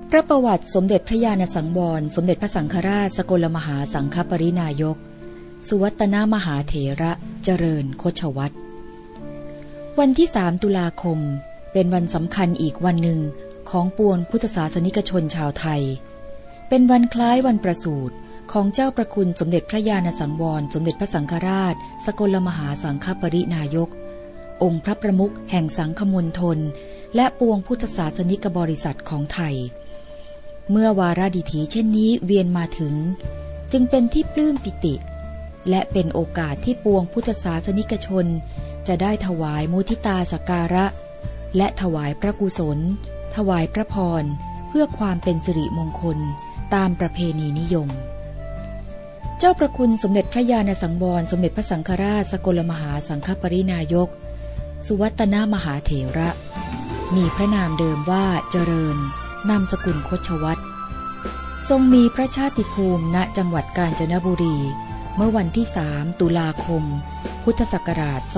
พระประวัติสมเด็จพระญาณสังวรสมเด็จพระสังฆราชสกลมหาสังฆปรินายกสุวัตนมหาเถระเจริญโคชวัตรวันที่3 ตุลาคมเป็นวันสำคัญอีกวันหนึ่งของปวงพุทธศาสนิกชนชาวไทยเป็นวันคล้ายวันประสูติของเจ้าประคุณสมเด็จพระญาณสังวรสมเด็จพระสังฆราชสกลมหาสังฆปรินายกองค์พระประมุขแห่งสังฆมณฑลและปวงพุทธศาสนิกบริษัทของไทยเมื่อวาระดิถีเช่นนี้เวียนมาถึงจึงเป็นที่ปลื้มปิติและเป็นโอกาสที่ปวงพุทธศาสนิกชนจะได้ถวายมุทิตาสักการะและถวายพระกุศลถวายพระพรเพื่อความเป็นสิริมงคลตามประเพณีนิยมเจ้าประคุณสมเด็จพระญาณสังวรสมเด็จพระสังฆราชสกลมหาสังฆปรินายกสุวัตนมหาเถระมีพระนามเดิมว่าเจริญนามสกุลโคชวัตรทรงมีพระชาติภูมิณจังหวัดกาญจนบุรีเมื่อวันที่3 ตุลาคมพุทธศักราช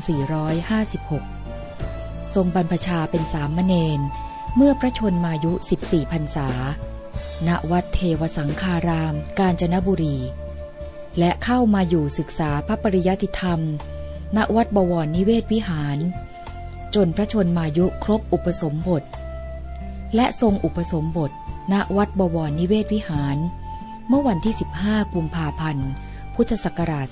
2456 ทรงบรรพชาเป็นสามเณรเมื่อพระชนมายุ 14 พรรษาณวัดเทวสังฆารามกาญจนบุรีและเข้ามาอยู่ศึกษาพระปริยัติธรรมณวัดบวรนิเวศวิหารจนพระชนมายุครบอุปสมบทและทรงอุปสมบทณวัดบวรนิเวศวิหารเมื่อวันที่ 15 กุมภาพันธ์ พุทธศักราช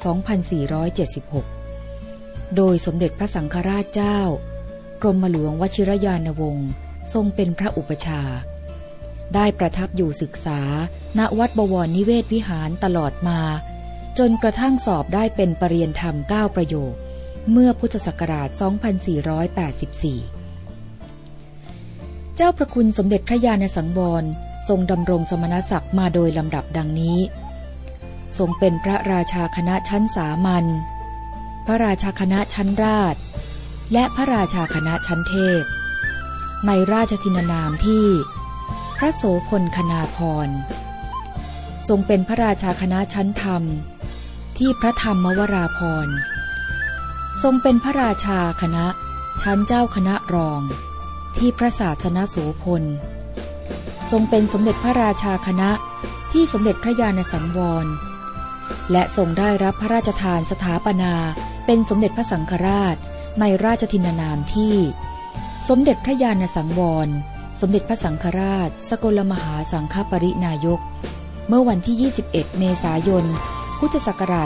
2476 โดยสมเด็จพระสังฆราชเจ้ากรมหลวงวชิรยานวงศ์ทรงเป็นพระอุปชาได้ประทับอยู่ศึกษาณวัดบวรนิเวศวิหารตลอดมาจนกระทั่งสอบได้เป็นปริญญาธรรม 9 ประโยคเมื่อพุทธศักราช 2484 เจ้าพระคุณสมเด็จพระญาณสังวรทรงดำรงสมณศักดิ์มาโดยลำดับดังนี้ทรงเป็นพระราชาคณะชั้นสามัญพระราชาคณะชั้นราชและพระราชาคณะชั้นเทพในราชทินนามที่พระโสพลคณาภรณ์ทรงเป็นพระราชาคณะชั้นธรรมที่พระธรรมวราภรณ์ทรงเป็นพระราชาคณะชั้นเจ้าคณะรองที่พระศาสนโสพลทรงเป็นสมเด็จพระราชาคณะที่สมเด็จพระญาณสังวรและทรงได้รับพระราชทานสถาปนาเป็นสมเด็จพระสังฆราชในราชทินนามที่สมเด็จพระญาณสังวรสมเด็จพระสังฆราชสกลมหาสังฆปรินายกเมื่อวันที่ 21 เมษายน พุทธศักราช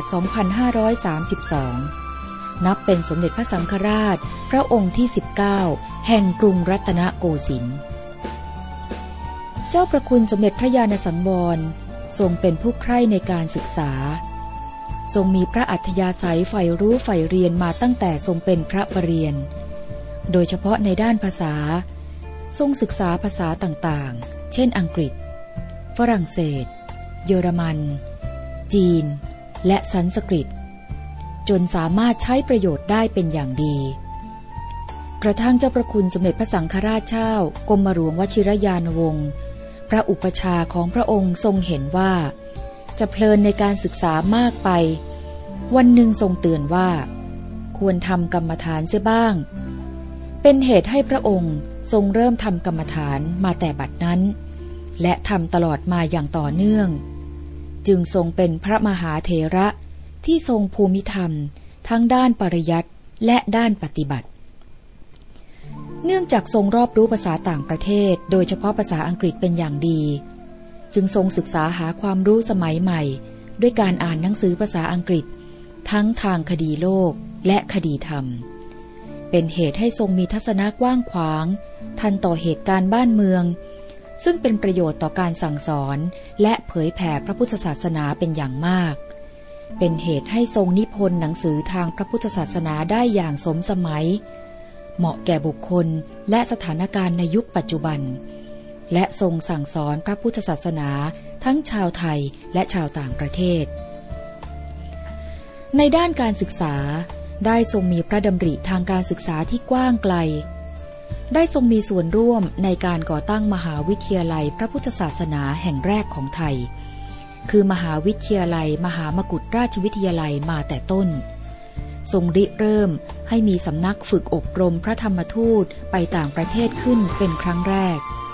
2532 นับเป็นสมเด็จพระสังฆราชพระองค์ที่ 19 แห่งกรุงรัตนโกสินทร์เจ้าประคุณสมเด็จพระญาณสังวรทรงเป็นผู้ใคร่ในการศึกษาทรงมีพระอัธยาศัยใฝ่รู้ใฝ่เรียนมาตั้งแต่ทรงเป็นพระประเรียนโดยเฉพาะในด้านภาษาทรงศึกษาภาษาต่างๆเช่นอังกฤษฝรั่งเศสเยอรมันจีนและสันสกฤตจนสามารถใช้ประโยชน์ได้เป็นอย่างดีกระทั่งเจ้าประคุณสมเด็จพระสังฆราชเจ้ากรมหลวงวชิรยานวงศ์พระอุปชาของพระองค์ทรงเห็นว่าจะเพลินในการศึกษามากไปวันหนึ่งทรงเตือนว่าควรทำกรรมฐานเสียบ้างเป็นเหตุให้พระองค์ทรงเริ่มทำกรรมฐานมาแต่บัดนั้นและทำตลอดมาอย่างต่อเนื่องจึงทรงเป็นพระมหาเถระที่ทรงภูมิธรรมทั้งด้านปริยัติและด้านปฏิบัติเนื่องจากทรงรอบรู้ภาษาต่างประเทศโดยเฉพาะภาษาอังกฤษเป็นอย่างดีจึงทรงศึกษาหาความรู้สมัยใหม่ด้วยการอ่านหนังสือภาษาอังกฤษทั้งทางคดีโลกและคดีธรรมเป็นเหตุให้ทรงมีทัศนะกว้างขวางทันต่อเหตุการณ์บ้านเมืองซึ่งเป็นประโยชน์ต่อการสั่งสอนและเผยแผ่พระพุทธศาสนาเป็นอย่างมากเป็นเหตุให้ทรงนิพนธ์หนังสือทางพระพุทธศาสนาได้อย่างสมสมัยเหมาะแก่บุคคลและสถานการณ์ในยุคปัจจุบันและทรงสั่งสอนพระพุทธศาสนาทั้งชาวไทยและชาวต่างประเทศในด้านการศึกษาได้ทรงมีพระดำริทางการศึกษาที่กว้างไกลได้ทรงมีส่วนร่วมในการก่อตั้งมหาวิทยาลัยพระพุทธศาสนาแห่งแรกของไทยคือมหาวิทยาลัยมหามกุฏราชวิทยาลัยมาแต่ต้นทรงริเริ่มให้มีสำนักฝึกอบรมพระธรรมทูตไปต่างประเทศขึ้นเป็นครั้งแรก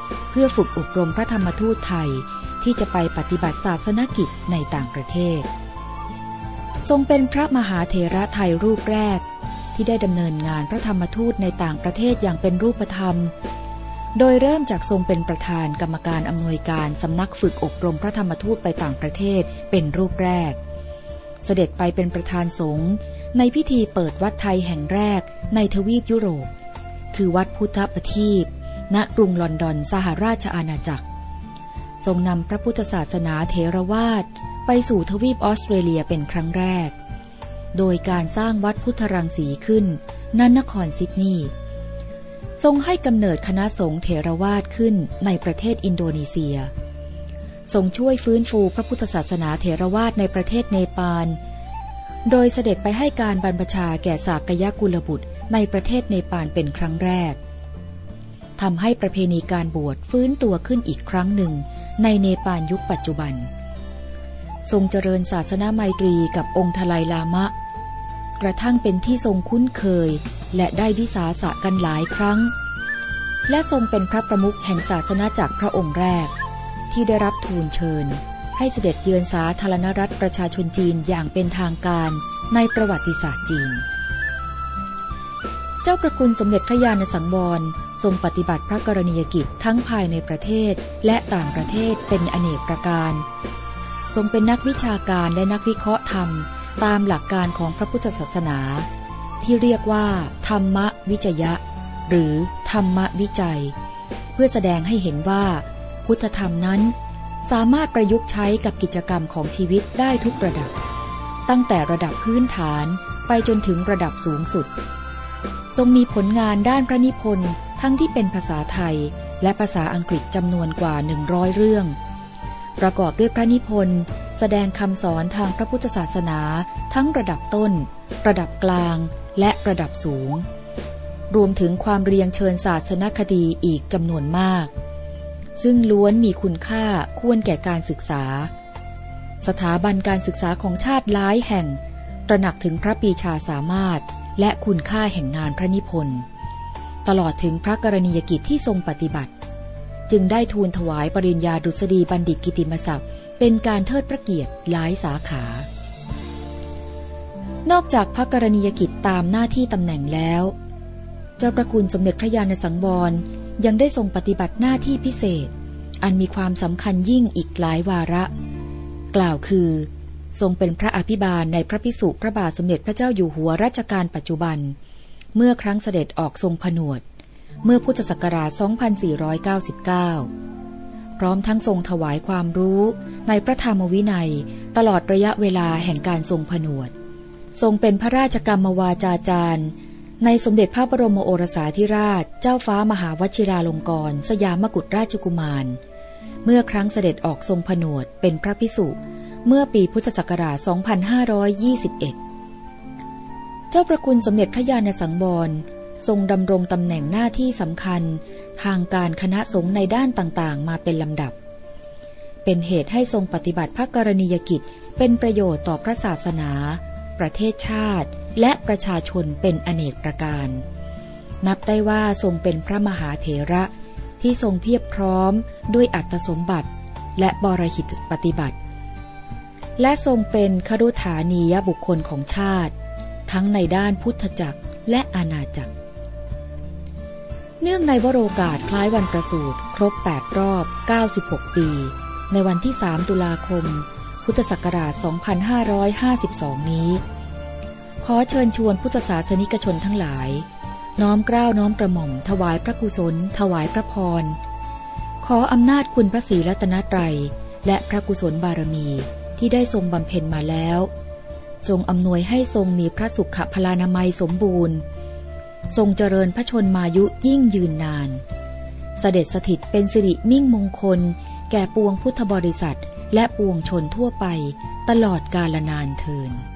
เพื่อฝึกอบรมพระธรรมทูตไทยที่จะไปปฏิบัติศาสนกิจในต่างประเทศทรงเป็นพระมหาเถระไทยรูปแรกที่ได้ดำเนินงานพระธรรมทูตในต่างประเทศอย่างเป็นรูปธรรมโดยเริ่มจากทรงเป็นประธานกรรมการอำนวยการสำนักฝึกอบรมพระธรรมทูตไปต่างประเทศเป็นรูปแรกเสด็จไปเป็นประธานสงฆ์ในพิธีเปิดวัดไทยแห่งแรกในทวีปยุโรปคือวัดพุทธประทีปณกรุงลอนดอนสหราชอาณาจักรทรงนำพระพุทธศาสนาเถรวาทไปสู่ทวีปออสเตรเลียเป็นครั้งแรกโดยการสร้างวัดพุทธรังสีขึ้นณนครซิดนีย์ทรงให้กำเนิดคณะสงฆ์เถรวาทขึ้นในประเทศอินโดนีเซียทรงช่วยฟื้นฟูพระพุทธศาสนาเถรวาทในประเทศเนปาลโดยเสด็จไปให้การบรรพชาแก่สากยกุลบุตรในประเทศเนปาลเป็นครั้งแรกทำให้ประเพณีการบวชฟื้นตัวขึ้นอีกครั้งหนึ่งในเนปาลยุคปัจจุบันทรงเจริญศาสนาไมตรีกับองค์ทไลลามะกระทั่งเป็นที่ทรงคุ้นเคยและได้วิสาสะกันหลายครั้งและทรงเป็นพระประมุขแห่งศาสนาจักรพระองค์แรกที่ได้รับทูลเชิญให้เสด็จเยือนสาธารณรัฐประชาชนจีนอย่างเป็นทางการในประวัติศาสตร์จีนเจ้าประคุณสมเด็จพระญาณสังวรทรงปฏิบัติพระกรณียกิจทั้งภายในประเทศและต่างประเทศเป็นอเนกประการทรงเป็นนักวิชาการและนักวิเคราะห์ธรรมตามหลักการของพระพุทธศาสนาที่เรียกว่าธรรมวิจยะหรือธรรมวิจัยเพื่อแสดงให้เห็นว่าพุทธธรรมนั้นสามารถประยุกต์ใช้กับกิจกรรมของชีวิตได้ทุกระดับตั้งแต่ระดับพื้นฐานไปจนถึงระดับสูงสุดทรงมีผลงานด้านพระนิพนธ์ทั้งที่เป็นภาษาไทยและภาษาอังกฤษจำนวนกว่า100เรื่องประกอบด้วยพระนิพนธ์แสดงคำสอนทางพระพุทธศาสนาทั้งระดับต้นระดับกลางและระดับสูงรวมถึงความเรียงเชิญศาสนคดีอีกจำนวนมากซึ่งล้วนมีคุณค่าควรแก่การศึกษาสถาบันการศึกษาของชาติหลายแห่งตระหนักถึงพระปรีชาสามารถและคุณค่าแห่งงานพระนิพนธ์ตลอดถึงพระกรณียกิจที่ทรงปฏิบัติจึงได้ทูลถวายปริญญาดุษฎีบัณฑิตกิติมศักดิ์เป็นการเทิดพระเกียรติหลายสาขานอกจากพระกรณียกิจตามหน้าที่ตำแหน่งแล้วเจ้าพระคุณสมเด็จพระญาณสังวรยังได้ทรงปฏิบัติหน้าที่พิเศษอันมีความสำคัญยิ่งอีกหลายวาระกล่าวคือทรงเป็นพระอภิบาลในพระภิกษุพระบาทสมเด็จพระเจ้าอยู่หัวรัชกาลปัจจุบันเมื่อครั้งเสด็จออกทรงผนวดเมื่อพุทธศักราช 2499 พร้อมทั้งทรงถวายความรู้ในพระธรรมวินัยตลอดระยะเวลาแห่งการทรงผนวดทรงเป็นพระราชกรรมวาจาจารย์ในสมเด็จพระบรมโอรสาธิราชเจ้าฟ้ามหาวชิราลงกรณ์สยามกุฎราชกุมารเมื่อครั้งเสด็จออกทรงผนวดเป็นพระภิกษุเมื่อปีพุทธศักราช 2521 เจ้าประคุณสมเด็จพระญาณสังวรทรงดำรงตำแหน่งหน้าที่สำคัญทางการคณะสงฆ์ในด้านต่างๆมาเป็นลำดับเป็นเหตุให้ทรงปฏิบัติพระกรณียกิจเป็นประโยชน์ต่อพระศาสนาประเทศชาติและประชาชนเป็นอเนกประการนับได้ว่าทรงเป็นพระมหาเถระที่ทรงเพียบพร้อมด้วยอัตสมบัติและบรหิตปฏิบัติและทรงเป็นคฤฐานียบุคคลของชาติทั้งในด้านพุทธจักรและอาณาจักรเนื่องในวโรกาสคล้ายวันประสูติครบ8รอบ96ปีในวันที่3ตุลาคมพุทธศักราช 2552 นี้ขอเชิญชวนพุทธศาสนิกชนทั้งหลายน้อมเกล้าน้อมกระหม่อมถวายพระกุศลถวายพระพรขออำนาจคุณพระศรีรัตนตรัยและพระกุศลบารมีที่ได้ทรงบำเพ็ญมาแล้วจงอำนวยให้ทรงมีพระสุขพลานามัยสมบูรณ์ทรงเจริญพระชนมายุยิ่งยืนนานเสด็จสถิตเป็นสิริมิ่งมงคลแก่ปวงพุทธบริษัทและปวงชนทั่วไปตลอดกาลนานเทอญ